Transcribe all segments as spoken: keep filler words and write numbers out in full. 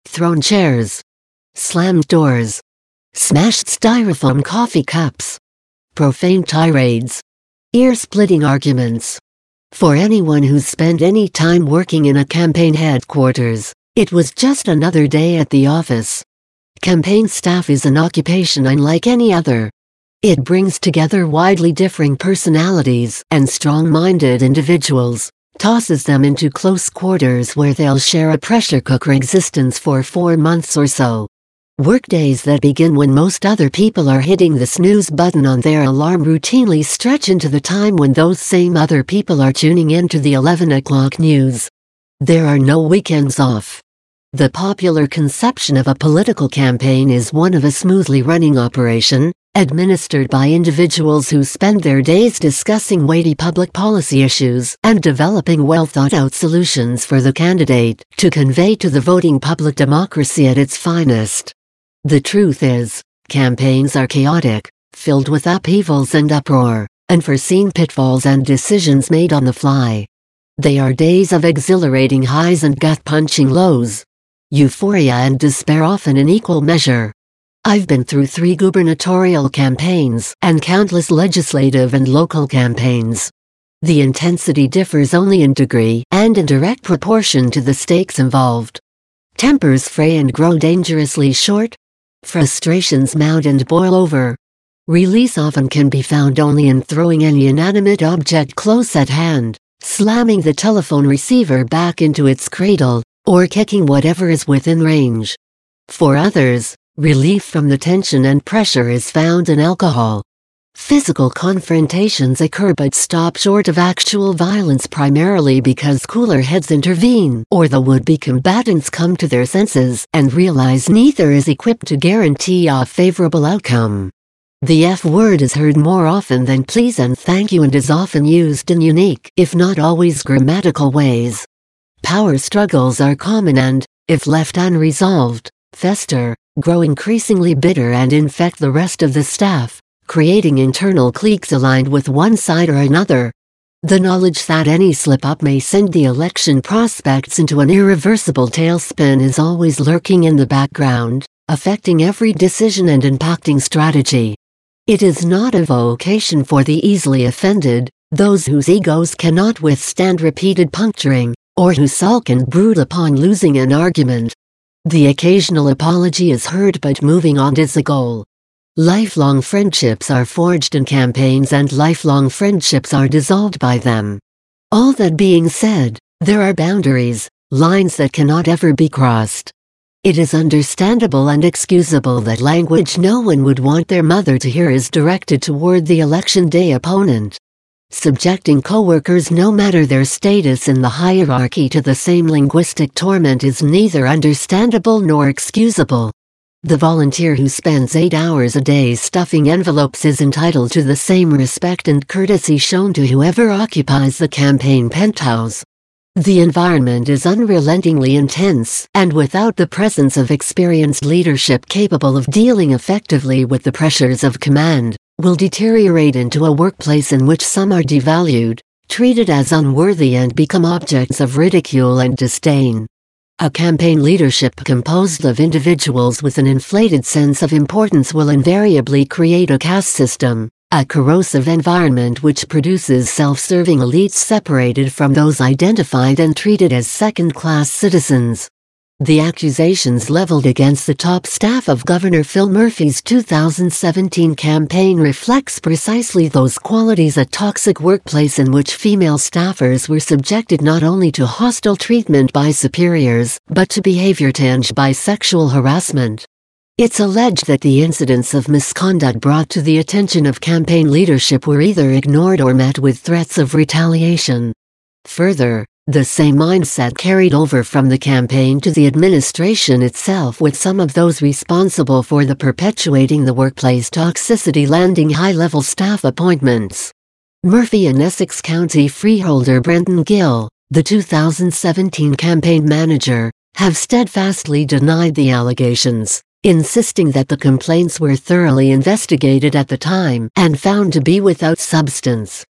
thrown chairs, slammed doors, smashed styrofoam coffee cups, profane tirades, ear-splitting arguments. For anyone who's spent any time working in a campaign headquarters, it was just another day at the office. Campaign staff is an occupation unlike any other. It brings together widely differing personalities and strong-minded individuals, tosses them into close quarters where they'll share a pressure cooker existence for four months or so. Workdays that begin when most other people are hitting the snooze button on their alarm routinely stretch into the time when those same other people are tuning in to the eleven o'clock news. There are no weekends off. The popular conception of a political campaign is one of a smoothly running operation, administered by individuals who spend their days discussing weighty public policy issues and developing well-thought-out solutions for the candidate to convey to the voting public democracy at its finest. The truth is, campaigns are chaotic, filled with upheavals and uproar, unforeseen pitfalls and decisions made on the fly. They are days of exhilarating highs and gut-punching lows. Euphoria and despair often in equal measure. I've been through three gubernatorial campaigns and countless legislative and local campaigns. The intensity differs only in degree and in direct proportion to the stakes involved. Tempers fray and grow dangerously short. Frustrations mount and boil over. Release often can be found only in throwing any inanimate object close at hand, slamming the telephone receiver back into its cradle, or kicking whatever is within range. For others, relief from the tension and pressure is found in alcohol. Physical confrontations occur but stop short of actual violence primarily because cooler heads intervene or the would-be combatants come to their senses and realize neither is equipped to guarantee a favorable outcome. The F word is heard more often than please and thank you and is often used in unique, if not always grammatical ways. Power struggles are common and, if left unresolved, fester, grow increasingly bitter and infect the rest of the staff, creating internal cliques aligned with one side or another. The knowledge that any slip-up may send the election prospects into an irreversible tailspin is always lurking in the background, affecting every decision and impacting strategy. It is not a vocation for the easily offended, those whose egos cannot withstand repeated puncturing, or who sulk and brood upon losing an argument. The occasional apology is heard but moving on is the goal. Lifelong friendships are forged in campaigns and lifelong friendships are dissolved by them. All that being said, there are boundaries, lines that cannot ever be crossed. It is understandable and excusable that language no one would want their mother to hear is directed toward the election day opponent. Subjecting coworkers no matter their status in the hierarchy to the same linguistic torment is neither understandable nor excusable. The volunteer who spends eight hours a day stuffing envelopes is entitled to the same respect and courtesy shown to whoever occupies the campaign penthouse. The environment is unrelentingly intense, and without the presence of experienced leadership capable of dealing effectively with the pressures of command, will deteriorate into a workplace in which some are devalued, treated as unworthy and become objects of ridicule and disdain. A campaign leadership composed of individuals with an inflated sense of importance will invariably create a caste system, a corrosive environment which produces self-serving elites separated from those identified and treated as second-class citizens. The accusations leveled against the top staff of Governor Phil Murphy's two thousand seventeen campaign reflects precisely those qualities: a toxic workplace in which female staffers were subjected not only to hostile treatment by superiors, but to behavior tinged by sexual harassment. It's alleged that the incidents of misconduct brought to the attention of campaign leadership were either ignored or met with threats of retaliation. Further, the same mindset carried over from the campaign to the administration itself, with some of those responsible for the perpetuating the workplace toxicity landing high-level staff appointments. Murphy and Essex County freeholder Brendan Gill, the two thousand seventeen campaign manager, have steadfastly denied the allegations, insisting that the complaints were thoroughly investigated at the time and found to be without substance.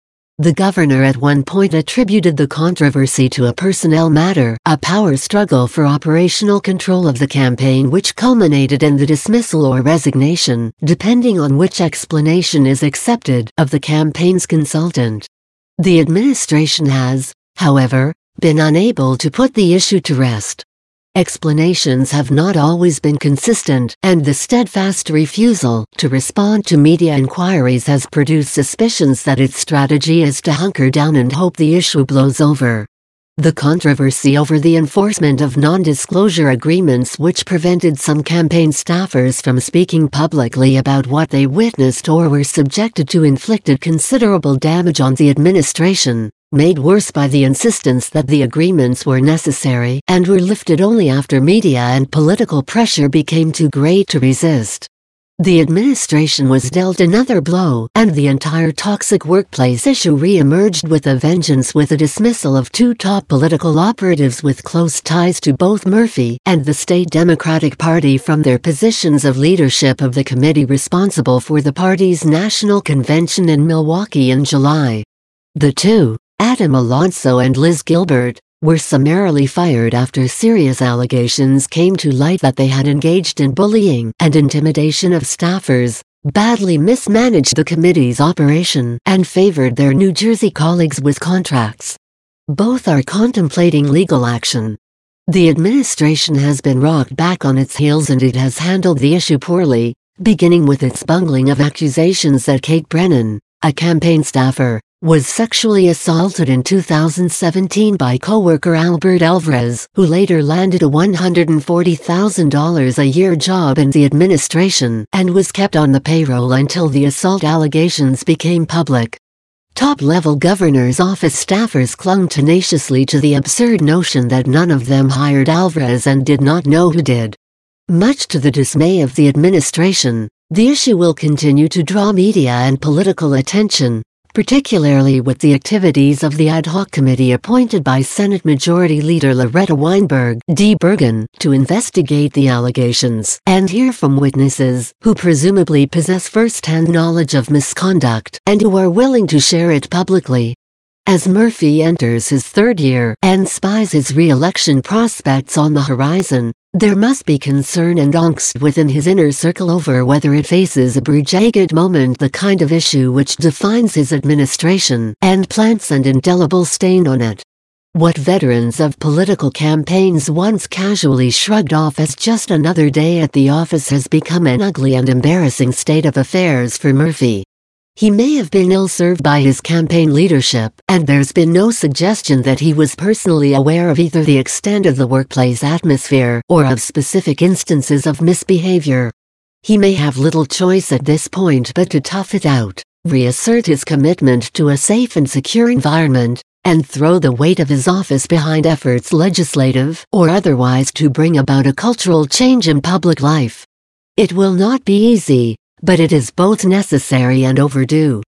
The governor at one point attributed the controversy to a personnel matter, a power struggle for operational control of the campaign which culminated in the dismissal or resignation, depending on which explanation is accepted, of the campaign's consultant. The administration has, however, been unable to put the issue to rest. Explanations have not always been consistent, and the steadfast refusal to respond to media inquiries has produced suspicions that its strategy is to hunker down and hope the issue blows over. The controversy over the enforcement of non-disclosure agreements which prevented some campaign staffers from speaking publicly about what they witnessed or were subjected to inflicted considerable damage on the administration, made worse by the insistence that the agreements were necessary and were lifted only after media and political pressure became too great to resist. The administration was dealt another blow, and the entire toxic workplace issue re-emerged with a vengeance with the dismissal of two top political operatives with close ties to both Murphy and the state Democratic Party from their positions of leadership of the committee responsible for the party's national convention in Milwaukee in July. The two, Adam Alonso and Liz Gilbert, were summarily fired after serious allegations came to light that they had engaged in bullying and intimidation of staffers, badly mismanaged the committee's operation, and favored their New Jersey colleagues with contracts. Both are contemplating legal action. The administration has been rocked back on its heels and it has handled the issue poorly, beginning with its bungling of accusations that Kate Brennan, a campaign staffer, was sexually assaulted in two thousand seventeen by co-worker Albert Alvarez, who later landed a one hundred forty thousand dollars a year job in the administration and was kept on the payroll until the assault allegations became public. Top-level governor's office staffers clung tenaciously to the absurd notion that none of them hired Alvarez and did not know who did. Much to the dismay of the administration, the issue will continue to draw media and political attention, particularly with the activities of the ad hoc committee appointed by Senate Majority Leader Loretta Weinberg D. Bergen to investigate the allegations and hear from witnesses who presumably possess first-hand knowledge of misconduct and who are willing to share it publicly. As Murphy enters his third year and spies his re-election prospects on the horizon, there must be concern and angst within his inner circle over whether it faces a Bruegel moment, the kind of issue which defines his administration and plants an indelible stain on it. What veterans of political campaigns once casually shrugged off as just another day at the office has become an ugly and embarrassing state of affairs for Murphy. He may have been ill-served by his campaign leadership, and there's been no suggestion that he was personally aware of either the extent of the workplace atmosphere or of specific instances of misbehavior. He may have little choice at this point but to tough it out, reassert his commitment to a safe and secure environment, and throw the weight of his office behind efforts legislative or otherwise to bring about a cultural change in public life. It will not be easy, but it is both necessary and overdue.